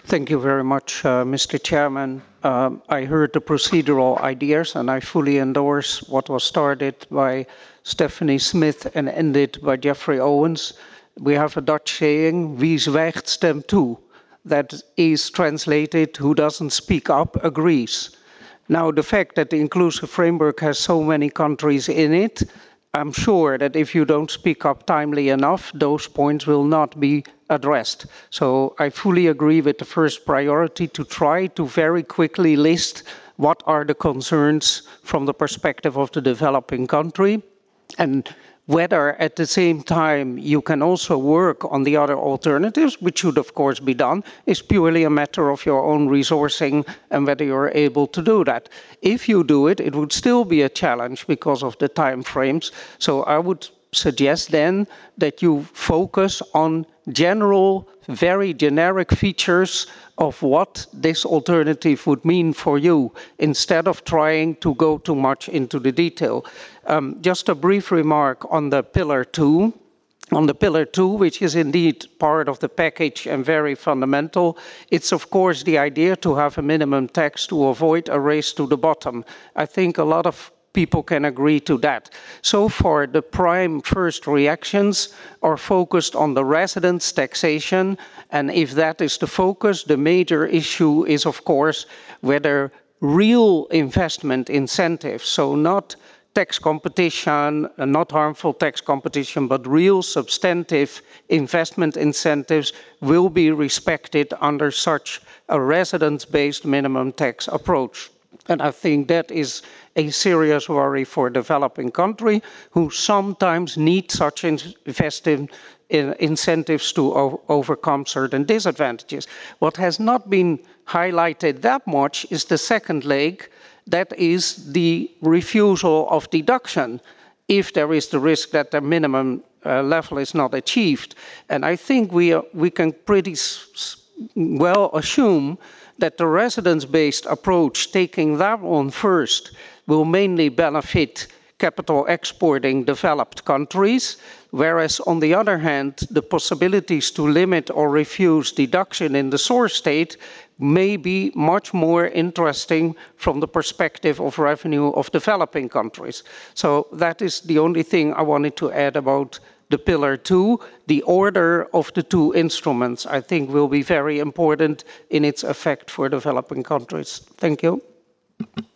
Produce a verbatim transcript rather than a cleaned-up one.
Thank you very much, uh, Mister Chairman. Um, I heard the procedural ideas and I fully endorse what was started by Stephanie Smith and ended by Jeffrey Owens. We have a Dutch saying, wie zwijgt stemt toe. That is translated, who doesn't speak up agrees. Now, the fact that the inclusive framework has so many countries in it, I'm sure that if you don't speak up timely enough, those points will not be addressed. So I fully agree with the first priority to try to very quickly list what are the concerns from the perspective of the developing country, and whether at the same time you can also work on the other alternatives, which should of course be done, is purely a matter of your own resourcing and whether you're able to do that. If you do it, it would still be a challenge because of the time frames. So I would suggest then that you focus on general, very generic features of what this alternative would mean for you, instead of trying to go too much into the detail. Um, just a brief remark on the pillar two. On the pillar two, which is indeed part of the package and very fundamental, it's of course the idea to have a minimum tax to avoid a race to the bottom. I think a lot of people can agree to that. So far, the prime first reactions are focused on the residents' taxation, and if that is the focus, the major issue is, of course, whether real investment incentives, so not tax competition, not harmful tax competition, but real substantive investment incentives will be respected under such a residence-based minimum tax approach. And I think that is a serious worry for a developing country who sometimes need such investing in incentives to overcome certain disadvantages. What has not been highlighted that much is the second leg, that is the refusal of deduction if there is the risk that the minimum uh, level is not achieved. And I think we, are, we can pretty well assume that the residence-based approach, taking that on first, will mainly benefit capital exporting developed countries, whereas on the other hand, the possibilities to limit or refuse deduction in the source state may be much more interesting from the perspective of revenue of developing countries. So that is the only thing I wanted to add about the pillar two. The order of the two instruments, I think, will be very important in its effect for developing countries. Thank you.